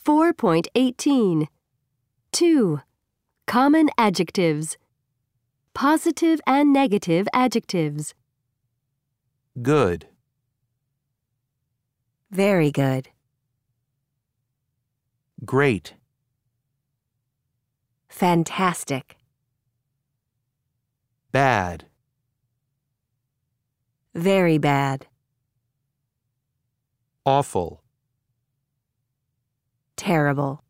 4.18. 2. Common adjectives. Positive and negative adjectives. Good. Very good. Great. Fantastic. Bad. Very bad. Awful. Terrible.